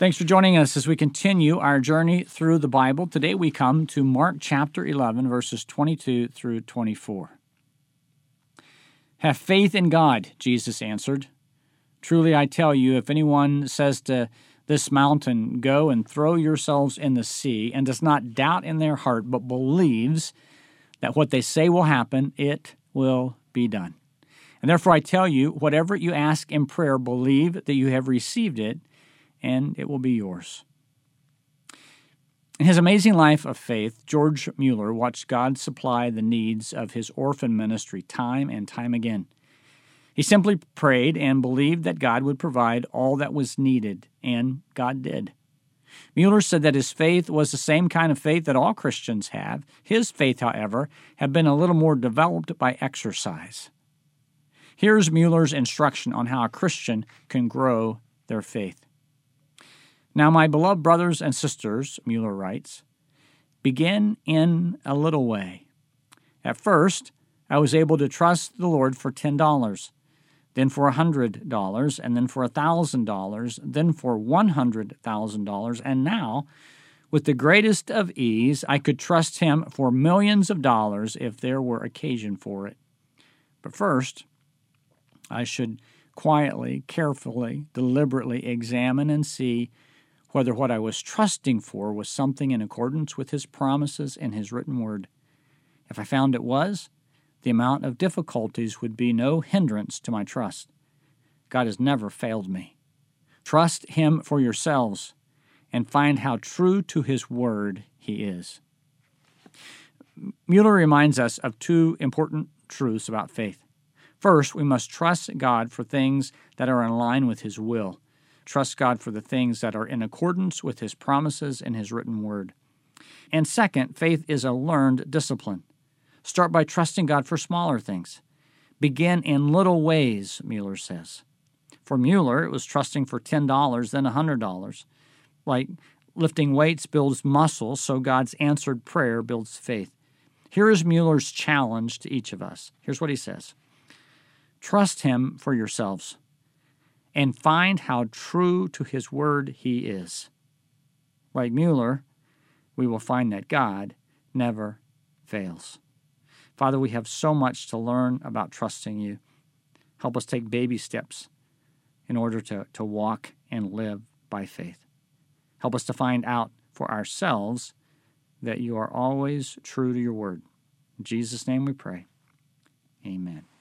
Thanks for joining us as we continue our journey through the Bible. Today we come to Mark chapter 11, verses 22 through 24. Have faith in God, Jesus answered. Truly I tell you, if anyone says to this mountain, go and throw yourselves in the sea, and does not doubt in their heart, but believes that what they say will happen, it will be done. And therefore I tell you, whatever you ask in prayer, believe that you have received it, and it will be yours. In his amazing life of faith, George Mueller watched God supply the needs of his orphan ministry time and time again. He simply prayed and believed that God would provide all that was needed, and God did. Mueller said that his faith was the same kind of faith that all Christians have. His faith, however, had been a little more developed by exercise. Here's Mueller's instruction on how a Christian can grow their faith. Now, my beloved brothers and sisters, Mueller writes, begin in a little way. At first, I was able to trust the Lord for $10, then for $100, and then for $1,000, then for $100,000, and now, with the greatest of ease, I could trust Him for millions of dollars if there were occasion for it. But first, I should quietly, carefully, deliberately examine and see whether what I was trusting for was something in accordance with His promises and His written word. If I found it was, the amount of difficulties would be no hindrance to my trust. God has never failed me. Trust Him for yourselves and find how true to His word He is. Mueller reminds us of two important truths about faith. First, we must trust God for things that are in line with His will. Trust God for the things that are in accordance with His promises and His written word. And second, faith is a learned discipline. Start by trusting God for smaller things. Begin in little ways, Mueller says. For Mueller, it was trusting for $10, then $100. Like lifting weights builds muscle, so God's answered prayer builds faith. Here is Mueller's challenge to each of us. Here's what he says. Trust Him for yourselves, and find how true to His word He is. Like Mueller, we will find that God never fails. Father, we have so much to learn about trusting You. Help us take baby steps in order to walk and live by faith. Help us to find out for ourselves that You are always true to Your word. In Jesus' name we pray. Amen.